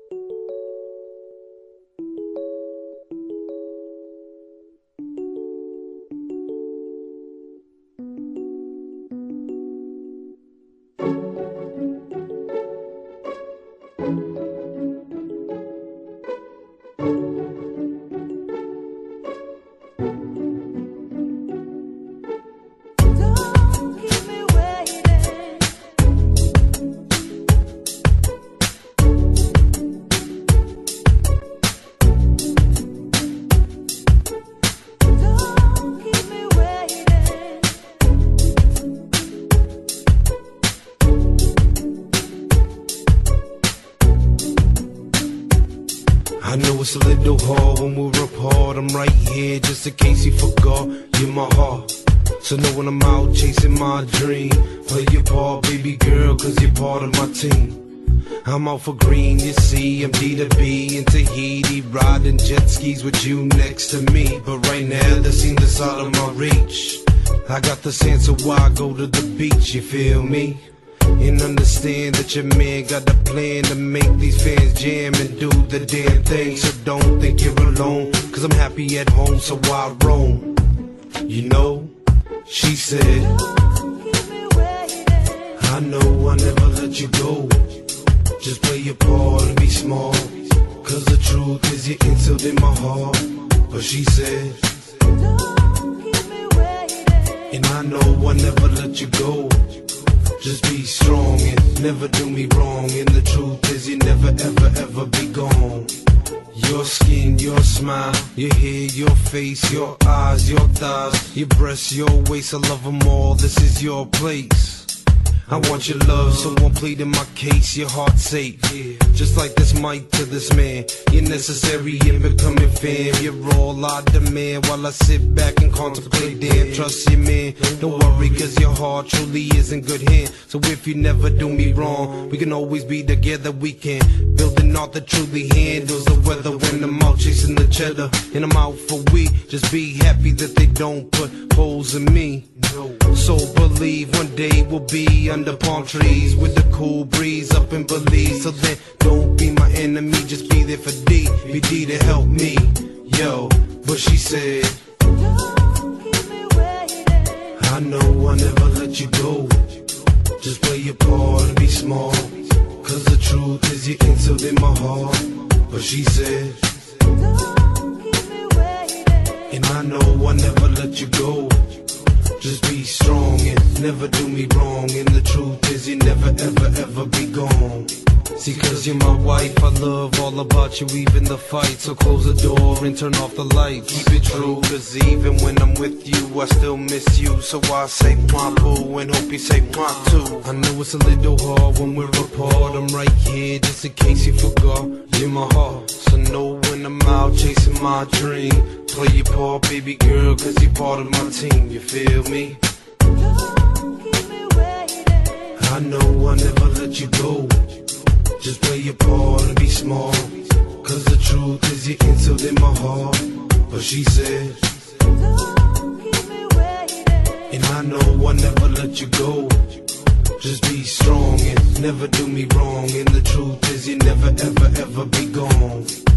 I know it's a little hard when we're apart. I'm right here just in case you forgot. You're my heart. So know when I'm out chasing my dream, play your part, baby girl, cause you're part of my team. I'm out for green, you see, I'm D to B in Tahiti, riding jet skis with you next to me. But right now, that seems that's out of my reach. I got the sense of why I go to the beach, you feel me? And understand that your man got a plan to make these fans jam and do the damn thing. So don't think you're alone, cause I'm happy at home, so why roam? You know, she said, I know I never let you go. Just play your part and be small, cause the truth is you're instilled in my heart. But she said, and I know I never let you go. Just be strong and never do me wrong. And the truth is you never ever ever be gone. Your skin, your smile, your hair, your face, your eyes, your thighs, your breasts, your waist, I love them all, this is your place. I want your love, so I'm pleading my case, your heart safe. Just like this mic to this man, you're necessary in becoming fam. You're all I demand while I sit back and contemplate. Damn, trust your man, don't worry cause your heart truly is in good hands. So if you never do me wrong, we can always be together, we can build an art that truly handles the weather. When I'm out chasing the cheddar and I'm out for we, just be happy that they don't put holes in me. So believe one day we'll be under palm trees with the cool breeze up in Belize. So then don't be my enemy, just be there for D, be D to help me. Yo, but she said, I know I never let you go. Just play your part and be small, cause the truth is you're instilled in my heart. But she said, and I know I never let you go. Just be strong and never do me wrong. And the truth is you never ever ever be gone. See, cause you're my wife, I love all about you, even the fight. So close the door and turn off the lights. Keep it true, cause even when I'm with you, I still miss you. So I say mwah boo and hope you say mwah too. I know it's a little hard when we're apart. I'm right here just in case you forgot. You're my heart, so know when I'm out chasing my dream. Play your part, baby girl, cause you're part of my team, you feel me? I know I never let you go. Just play your part and be small, cause the truth is you're instilled in my heart. But she said, and I know I never let you go. Just be strong and never do me wrong. And the truth is you never ever ever be gone.